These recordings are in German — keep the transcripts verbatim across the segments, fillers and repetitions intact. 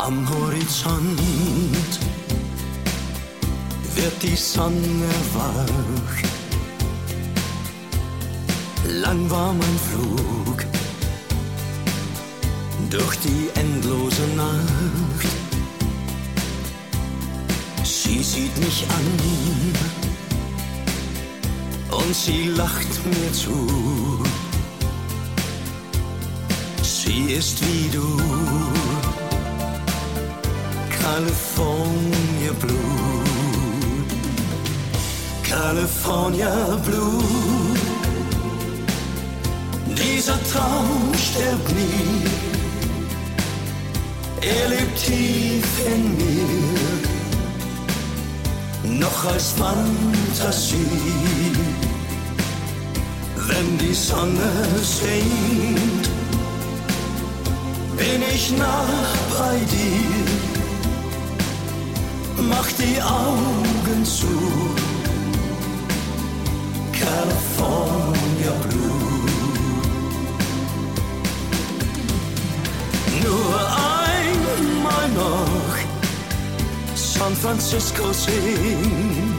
Am Horizont wird die Sonne wach. Lang war mein Flug durch die endlose Nacht. Sie sieht mich an und sie lacht mir zu. Sie ist wie du, California Blue, California Blue. Dieser Traum stirbt nie, er lebt tief in mir, noch als Fantasie. Wenn die Sonne sinkt, bin ich nah bei dir. Mach die Augen zu, California Blue. Nur einmal noch San Francisco sehen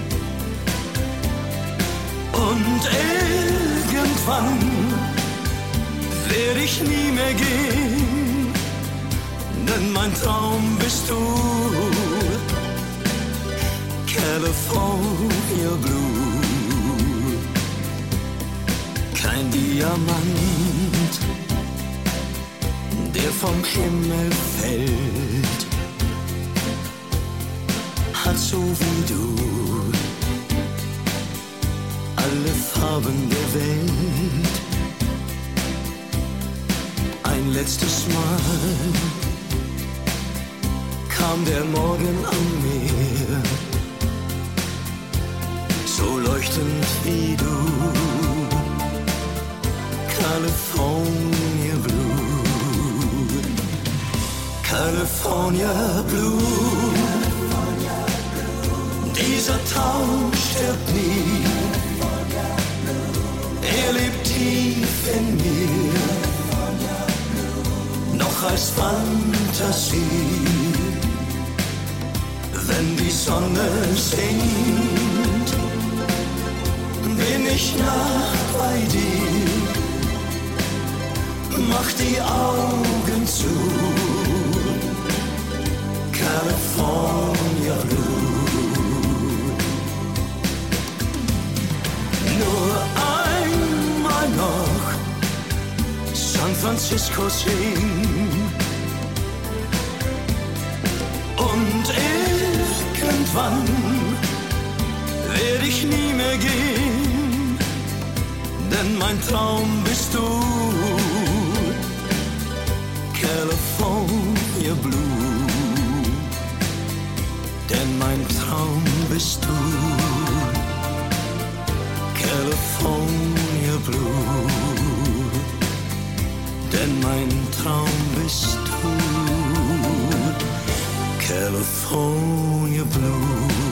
und irgendwann werde ich nie mehr gehen, denn mein Traum bist du, California Blue. Kein Diamant, der vom Himmel fällt, hat so wie du alle Farben der Welt. Ein letztes Mal kam der Morgen an mir, so leuchtend wie du, California Blue, California Blue. Dieser Traum stirbt nie, er lebt tief in mir, noch als Fantasie. Wenn die Sonne sinkt, bin ich nah bei dir. Mach die Augen zu, California Blue. Nur einmal noch San Francisco sehen und irgendwann werde ich nie mehr gehen, denn mein Traum bist du, California Blue. Denn mein Traum bist du, California Blue. Denn mein Traum bist du, California Blue.